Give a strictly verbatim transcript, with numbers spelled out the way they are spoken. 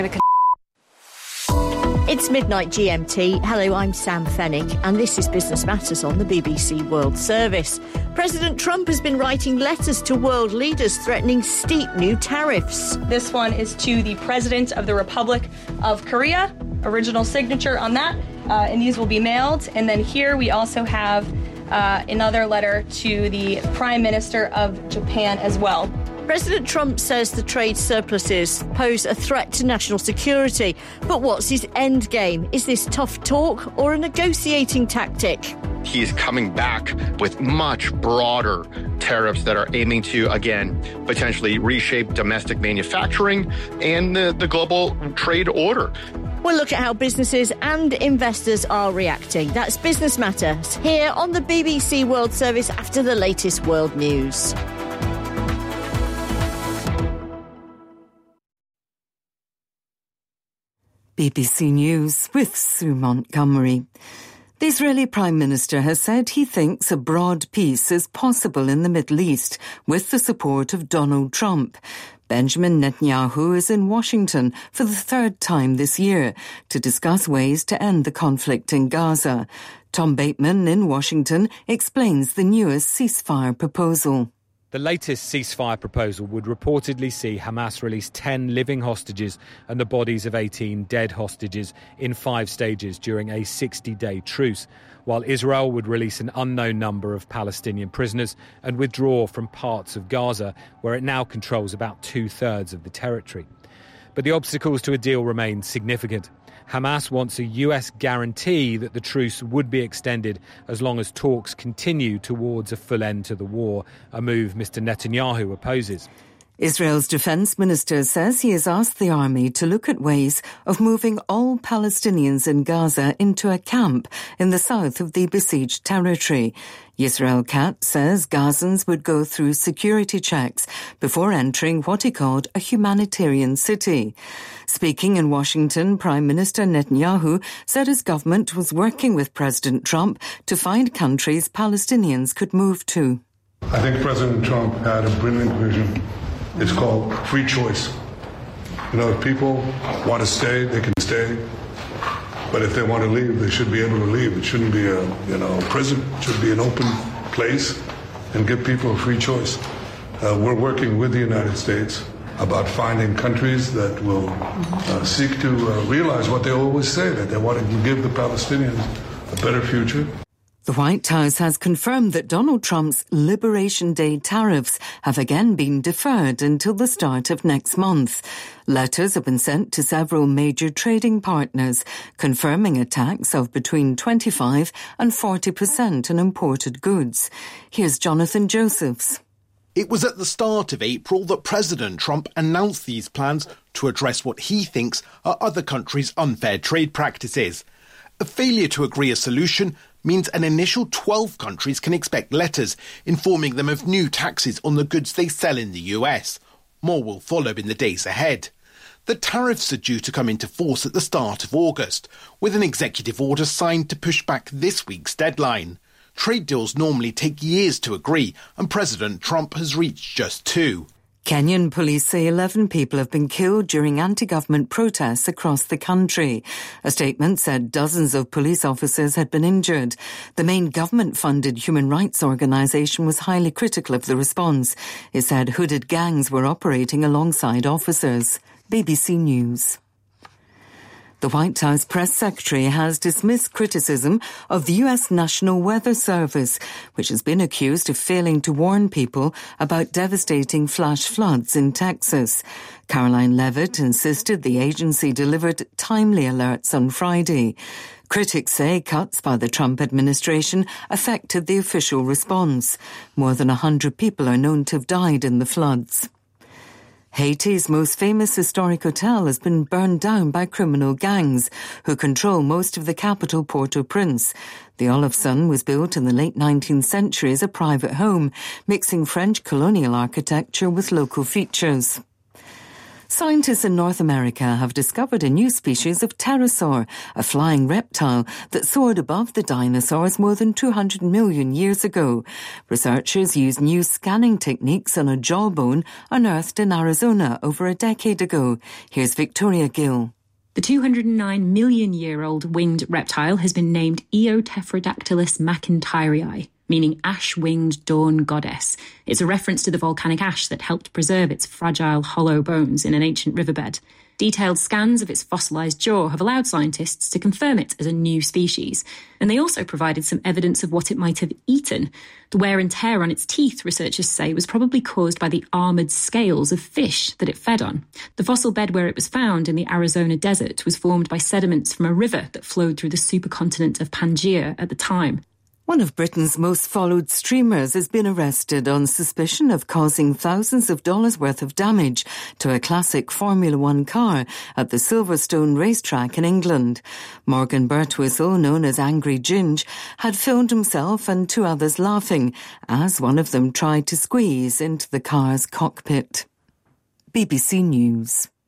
It's midnight G M T. Hello, I'm Sam Fennick, and this is Business Matters on the B B C World Service. President Trump has been writing letters to world leaders threatening steep new tariffs. This one is to the President of the Republic of Korea. Original signature on that, uh, and these will be mailed. And then here we also have uh, another letter to the Prime Minister of Japan as well. President Trump says the trade surpluses pose a threat to national security. But what's his end game? Is this tough talk or a negotiating tactic? He's coming back with much broader tariffs that are aiming to, again, potentially reshape domestic manufacturing and the, the global trade order. We'll look at how businesses and investors are reacting. That's Business Matters here on the B B C World Service after the latest world news. B B C News with Sue Montgomery. The Israeli Prime Minister has said he thinks a broad peace is possible in the Middle East with the support of Donald Trump. Benjamin Netanyahu is in Washington for the third time this year to discuss ways to end the conflict in Gaza. Tom Bateman in Washington explains the newest ceasefire proposal. The latest ceasefire proposal would reportedly see Hamas release ten living hostages and the bodies of eighteen dead hostages in five stages during a sixty-day truce, while Israel would release an unknown number of Palestinian prisoners and withdraw from parts of Gaza, where it now controls about two-thirds of the territory. But the obstacles to a deal remain significant. Hamas wants a U S guarantee that the truce would be extended as long as talks continue towards a full end to the war, a move Mister Netanyahu opposes. Israel's defense minister says he has asked the army to look at ways of moving all Palestinians in Gaza into a camp in the south of the besieged territory. Yisrael Katz says Gazans would go through security checks before entering what he called a humanitarian city. Speaking in Washington, Prime Minister Netanyahu said his government was working with President Trump to find countries Palestinians could move to. I think President Trump had a brilliant vision. It's called free choice. You know, if people want to stay, they can stay. But if they want to leave, they should be able to leave. It shouldn't be a, you know, a prison. It should be an open place and give people a free choice. Uh, we're working with the United States about finding countries that will uh, seek to uh, realize what they always say, that they want to give the Palestinians a better future. The White House has confirmed that Donald Trump's Liberation Day tariffs have again been deferred until the start of next month. Letters have been sent to several major trading partners, confirming a tax of between twenty-five and forty percent on imported goods. Here's Jonathan Josephs. It was at the start of April that President Trump announced these plans to address what he thinks are other countries' unfair trade practices. A failure to agree a solution means an initial twelve countries can expect letters informing them of new taxes on the goods they sell in the U S. More will follow in the days ahead. The tariffs are due to come into force at the start of August, with an executive order signed to push back this week's deadline. Trade deals normally take years to agree, and President Trump has reached just two. Kenyan police say eleven people have been killed during anti-government protests across the country. A statement said dozens of police officers had been injured. The main government-funded human rights organisation was highly critical of the response. It said hooded gangs were operating alongside officers. B B C News. The White House press secretary has dismissed criticism of the U S National Weather Service, which has been accused of failing to warn people about devastating flash floods in Texas. Caroline Leavitt insisted the agency delivered timely alerts on Friday. Critics say cuts by the Trump administration affected the official response. More than one hundred people are known to have died in the floods. Haiti's most famous historic hotel has been burned down by criminal gangs who control most of the capital, Port-au-Prince. The Olive Sun was built in the late nineteenth century as a private home, mixing French colonial architecture with local features. Scientists in North America have discovered a new species of pterosaur, a flying reptile that soared above the dinosaurs more than two hundred million years ago. Researchers used new scanning techniques on a jawbone unearthed in Arizona over a decade ago. Here's Victoria Gill. The two hundred nine million year old winged reptile has been named Eotephrodactylus mcintyrii, meaning ash-winged dawn goddess. It's a reference to the volcanic ash that helped preserve its fragile, hollow bones in an ancient riverbed. Detailed scans of its fossilised jaw have allowed scientists to confirm it as a new species, and they also provided some evidence of what it might have eaten. The wear and tear on its teeth, researchers say, was probably caused by the armoured scales of fish that it fed on. The fossil bed where it was found in the Arizona desert was formed by sediments from a river that flowed through the supercontinent of Pangaea at the time. One of Britain's most followed streamers has been arrested on suspicion of causing thousands of dollars worth of damage to a classic Formula One car at the Silverstone racetrack in England. Morgan Birtwistle, known as Angry Ginge, had filmed himself and two others laughing as one of them tried to squeeze into the car's cockpit. B B C News.